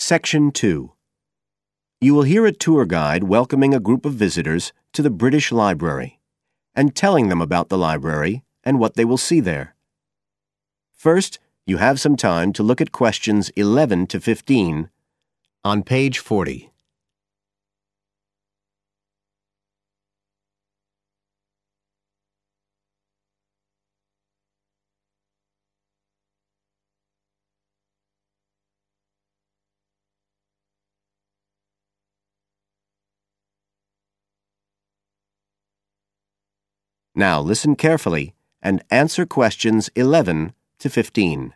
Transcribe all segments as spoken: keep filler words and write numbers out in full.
Section two. You will hear a tour guide welcoming a group of visitors to the British Library and telling them about the library and what they will see there. First, you have some time to look at questions eleven to fifteen on page forty. Now listen carefully and answer questions eleven to fifteen.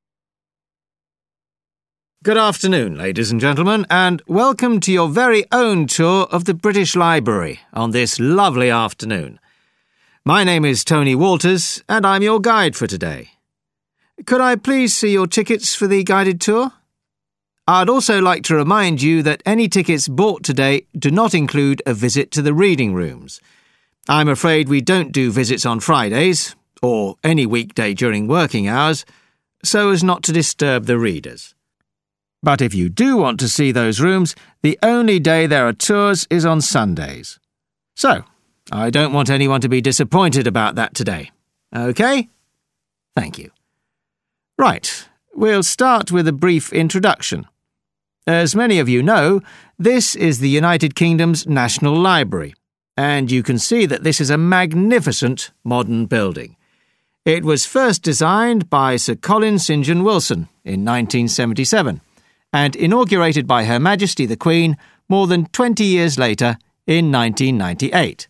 Good afternoon, ladies and gentlemen, and welcome to your very own tour of the British Library on this lovely afternoon. My name is Tony Walters, and I'm your guide for today. Could I please see your tickets for the guided tour? I'd also like to remind you that any tickets bought today do not include a visit to the reading rooms. I'm afraid we don't do visits on Fridays, or any weekday during working hours, so as not to disturb the readers. But if you do want to see those rooms, the only day there are tours is on Sundays. So, I don't want anyone to be disappointed about that today. OK? Thank you. Right, we'll start with a brief introduction. As many of you know, this is the United Kingdom's National Library, and you can see that this is a magnificent modern building. It was first designed by Sir Colin Saint John Wilson in nineteen seventy-seven and inaugurated by Her Majesty the Queen more than twenty years later in nineteen ninety-eight.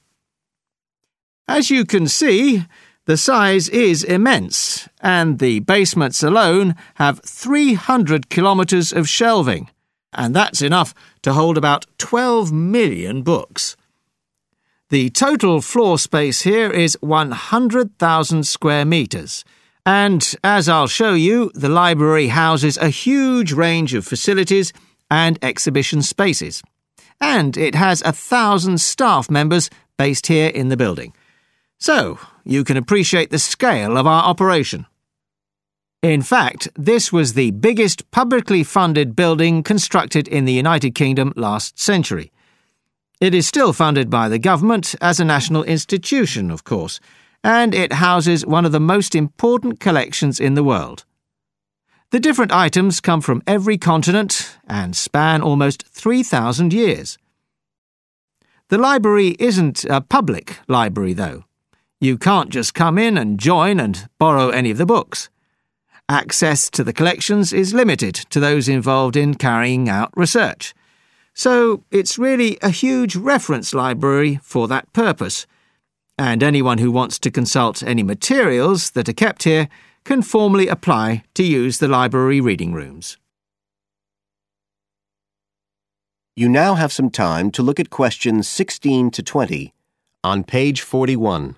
As you can see, the size is immense, and the basements alone have three hundred kilometres of shelving, and that's enough to hold about twelve million books. The total floor space here is one hundred thousand square metres, and, as I'll show you, the library houses a huge range of facilities and exhibition spaces. And it has a thousand staff members based here in the building. So, you can appreciate the scale of our operation. In fact, this was the biggest publicly funded building constructed in the United Kingdom last century. It is still funded by the government as a national institution, of course, and it houses one of the most important collections in the world. The different items come from every continent and span almost three thousand years. The library isn't a public library, though. You can't just come in and join and borrow any of the books. Access to the collections is limited to those involved in carrying out research. So it's really a huge reference library for that purpose, and anyone who wants to consult any materials that are kept here can formally apply to use the library reading rooms. You now have some time to look at questions sixteen to twenty on page forty-one.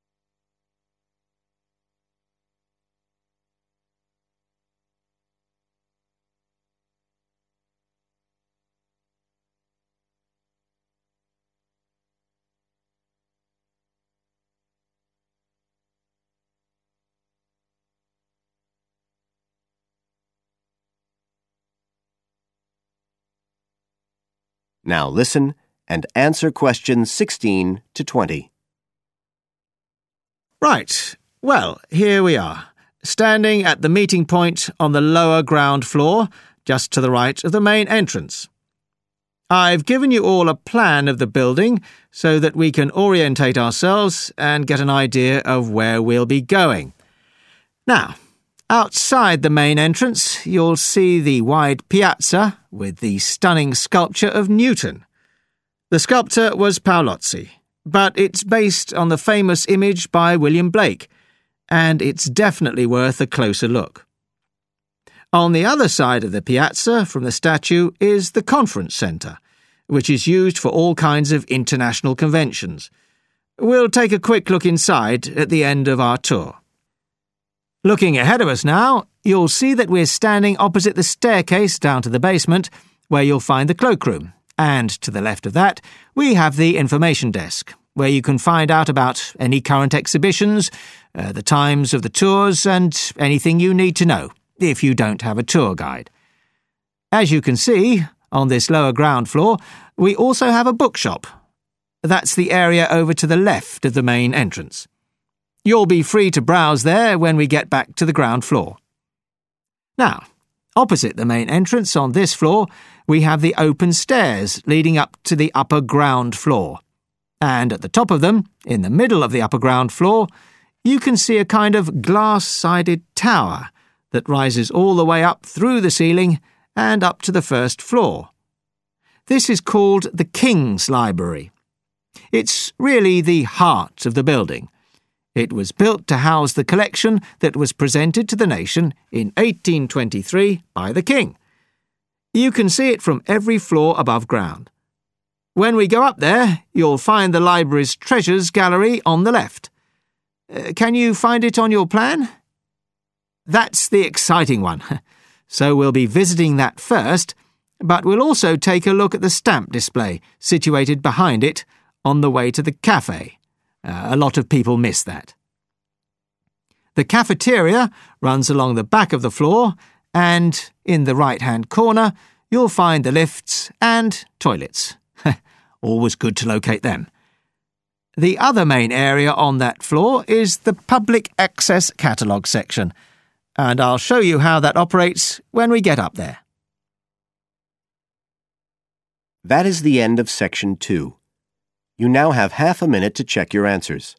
Now listen and answer questions sixteen to twenty. Right. Well, here we are, standing at the meeting point on the lower ground floor, just to the right of the main entrance. I've given you all a plan of the building so that we can orientate ourselves and get an idea of where we'll be going. Now, outside the main entrance, you'll see the wide piazza with the stunning sculpture of Newton. The sculptor was Paolozzi, but it's based on the famous image by William Blake, and it's definitely worth a closer look. On the other side of the piazza from the statue is the conference centre, which is used for all kinds of international conventions. We'll take a quick look inside at the end of our tour. Looking ahead of us now, you'll see that we're standing opposite the staircase down to the basement, where you'll find the cloakroom, and to the left of that, we have the information desk, where you can find out about any current exhibitions, uh, the times of the tours, and anything you need to know, if you don't have a tour guide. As you can see, on this lower ground floor, we also have a bookshop. That's the area over to the left of the main entrance. You'll be free to browse there when we get back to the ground floor. Now, opposite the main entrance on this floor, we have the open stairs leading up to the upper ground floor. And at the top of them, in the middle of the upper ground floor, you can see a kind of glass-sided tower that rises all the way up through the ceiling and up to the first floor. This is called the King's Library. It's really the heart of the building. It was built to house the collection that was presented to the nation in eighteen twenty-three by the King. You can see it from every floor above ground. When we go up there, you'll find the library's treasures gallery on the left. Uh, can you find it on your plan? That's the exciting one. So we'll be visiting that first, but we'll also take a look at the stamp display situated behind it on the way to the cafe. Uh, a lot of people miss that. The cafeteria runs along the back of the floor, and in the right-hand corner, you'll find the lifts and toilets. Always good to locate them. The other main area on that floor is the public access catalogue section, and I'll show you how that operates when we get up there. That is the end of section two. You now have half a minute to check your answers.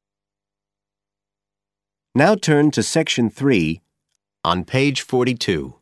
Now turn to section three on page forty-two.